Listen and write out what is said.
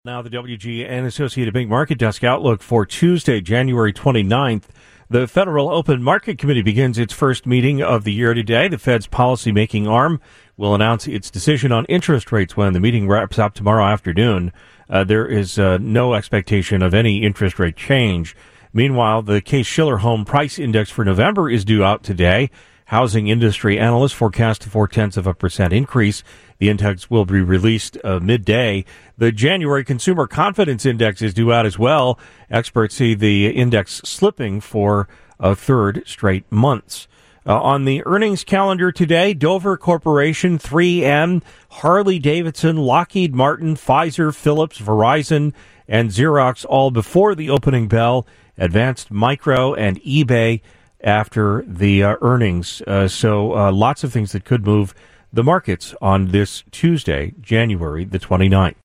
Now the WGN Associated Bank Market Desk outlook for Tuesday, January 29th. The Federal Open Market Committee begins its first meeting of the year today. The Fed's policymaking arm will announce its decision on interest rates when the meeting wraps up tomorrow afternoon. There is no expectation of any interest rate change. Meanwhile, the Case-Shiller Home Price Index for November is due out today. Housing industry analysts forecast a 0.4% increase. The index will be released midday. The January Consumer Confidence Index is due out as well. Experts see the index slipping for a third straight months. On the earnings calendar today, Dover Corporation, 3M, Harley-Davidson, Lockheed Martin, Pfizer, Philips, Verizon, and Xerox all before the opening bell. Advanced Micro and eBay after the earnings. So lots of things that could move the markets on this Tuesday, January the 29th.